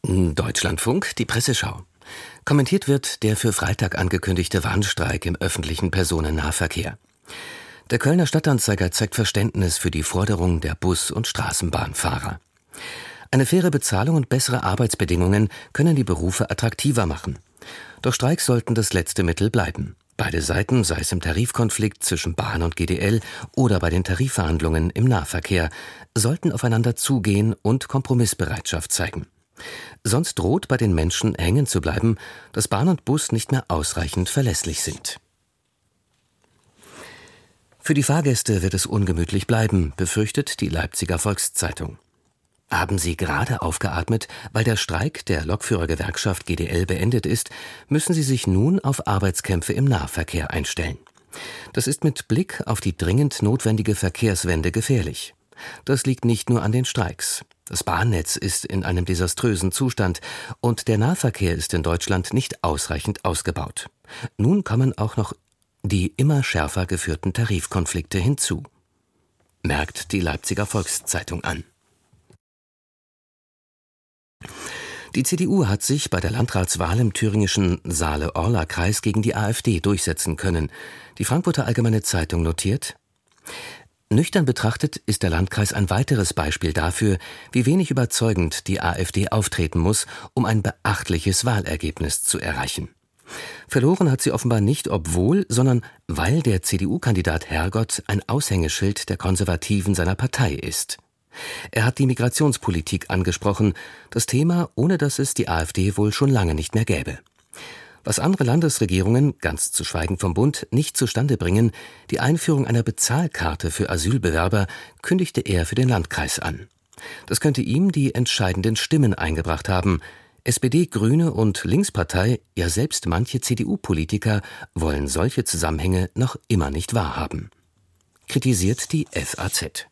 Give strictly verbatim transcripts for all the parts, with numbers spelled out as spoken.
Deutschlandfunk, die Presseschau. Kommentiert wird der für Freitag angekündigte Warnstreik im öffentlichen Personennahverkehr. Der Kölner Stadtanzeiger zeigt Verständnis für die Forderung der Bus- und Straßenbahnfahrer. Eine faire Bezahlung und bessere Arbeitsbedingungen können die Berufe attraktiver machen. Doch Streiks sollten das letzte Mittel bleiben. Beide Seiten, sei es im Tarifkonflikt zwischen Bahn und G D L oder bei den Tarifverhandlungen im Nahverkehr, sollten aufeinander zugehen und Kompromissbereitschaft zeigen. Sonst droht bei den Menschen hängen zu bleiben, dass Bahn und Bus nicht mehr ausreichend verlässlich sind. Für die Fahrgäste wird es ungemütlich bleiben, befürchtet die Leipziger Volkszeitung. Haben sie gerade aufgeatmet, weil der Streik der Lokführergewerkschaft G D L beendet ist, müssen sie sich nun auf Arbeitskämpfe im Nahverkehr einstellen. Das ist mit Blick auf die dringend notwendige Verkehrswende gefährlich. Das liegt nicht nur an den Streiks. Das Bahnnetz ist in einem desaströsen Zustand und der Nahverkehr ist in Deutschland nicht ausreichend ausgebaut. Nun kommen auch noch die immer schärfer geführten Tarifkonflikte hinzu, merkt die Leipziger Volkszeitung an. Die C D U hat sich bei der Landratswahl im thüringischen Saale-Orla-Kreis gegen die AfD durchsetzen können. Die Frankfurter Allgemeine Zeitung notiert: Nüchtern betrachtet ist der Landkreis ein weiteres Beispiel dafür, wie wenig überzeugend die AfD auftreten muss, um ein beachtliches Wahlergebnis zu erreichen. Verloren hat sie offenbar nicht obwohl, sondern weil der C D U-Kandidat Hergott ein Aushängeschild der Konservativen seiner Partei ist. Er hat die Migrationspolitik angesprochen, das Thema, ohne das es die AfD wohl schon lange nicht mehr gäbe. Was andere Landesregierungen, ganz zu schweigen vom Bund, nicht zustande bringen, die Einführung einer Bezahlkarte für Asylbewerber, kündigte er für den Landkreis an. Das könnte ihm die entscheidenden Stimmen eingebracht haben. S P D, Grüne und Linkspartei, ja selbst manche C D U-Politiker wollen solche Zusammenhänge noch immer nicht wahrhaben. Kritisiert die F A Z.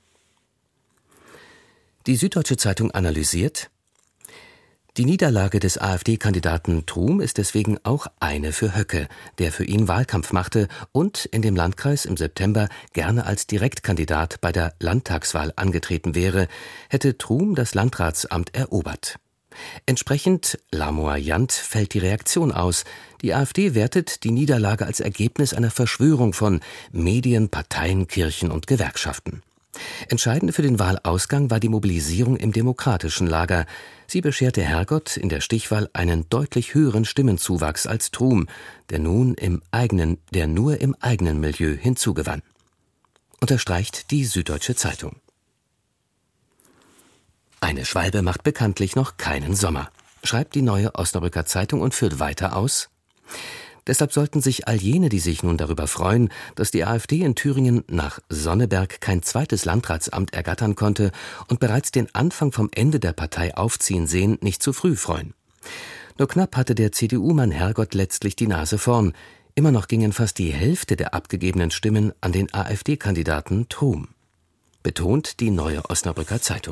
Die Süddeutsche Zeitung analysiert: Die Niederlage des AfD-Kandidaten Trum ist deswegen auch eine für Höcke, der für ihn Wahlkampf machte und in dem Landkreis im September gerne als Direktkandidat bei der Landtagswahl angetreten wäre, hätte Trum das Landratsamt erobert. Entsprechend larmoyant fällt die Reaktion aus. Die AfD wertet die Niederlage als Ergebnis einer Verschwörung von Medien, Parteien, Kirchen und Gewerkschaften. Entscheidend für den Wahlausgang war die Mobilisierung im demokratischen Lager. Sie bescherte Hergott in der Stichwahl einen deutlich höheren Stimmenzuwachs als Trum, der nun im eigenen, der nur im eigenen Milieu hinzugewann. Unterstreicht die Süddeutsche Zeitung. Eine Schwalbe macht bekanntlich noch keinen Sommer, schreibt die Neue Osnabrücker Zeitung und führt weiter aus: Deshalb sollten sich all jene, die sich nun darüber freuen, dass die AfD in Thüringen nach Sonneberg kein zweites Landratsamt ergattern konnte und bereits den Anfang vom Ende der Partei aufziehen sehen, nicht zu früh freuen. Nur knapp hatte der C D U-Mann Hergott letztlich die Nase vorn. Immer noch gingen fast die Hälfte der abgegebenen Stimmen an den AfD-Kandidaten Trum. Betont die Neue Osnabrücker Zeitung.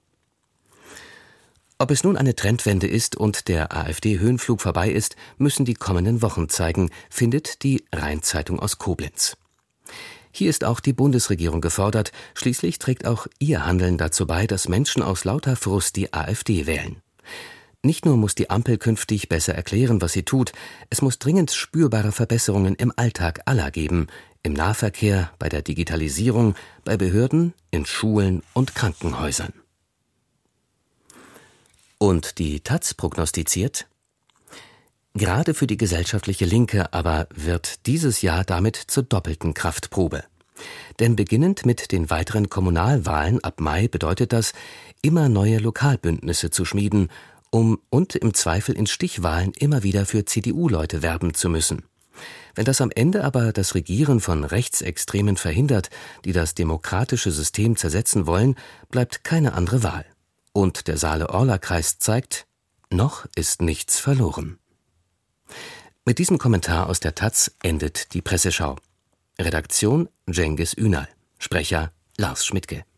Ob es nun eine Trendwende ist und der AfD-Höhenflug vorbei ist, müssen die kommenden Wochen zeigen, findet die Rhein-Zeitung aus Koblenz. Hier ist auch die Bundesregierung gefordert. Schließlich trägt auch ihr Handeln dazu bei, dass Menschen aus lauter Frust die AfD wählen. Nicht nur muss die Ampel künftig besser erklären, was sie tut, es muss dringend spürbare Verbesserungen im Alltag aller geben, im Nahverkehr, bei der Digitalisierung, bei Behörden, in Schulen und Krankenhäusern. Und die Taz prognostiziert: Gerade für die gesellschaftliche Linke aber wird dieses Jahr damit zur doppelten Kraftprobe. Denn beginnend mit den weiteren Kommunalwahlen ab Mai bedeutet das, immer neue Lokalbündnisse zu schmieden, um und im Zweifel in Stichwahlen immer wieder für C D U-Leute werben zu müssen. Wenn das am Ende aber das Regieren von Rechtsextremen verhindert, die das demokratische System zersetzen wollen, bleibt keine andere Wahl. Und der Saale-Orla-Kreis zeigt, noch ist nichts verloren. Mit diesem Kommentar aus der Taz endet die Presseschau. Redaktion Cengiz Ünal. Sprecher Lars Schmidtke.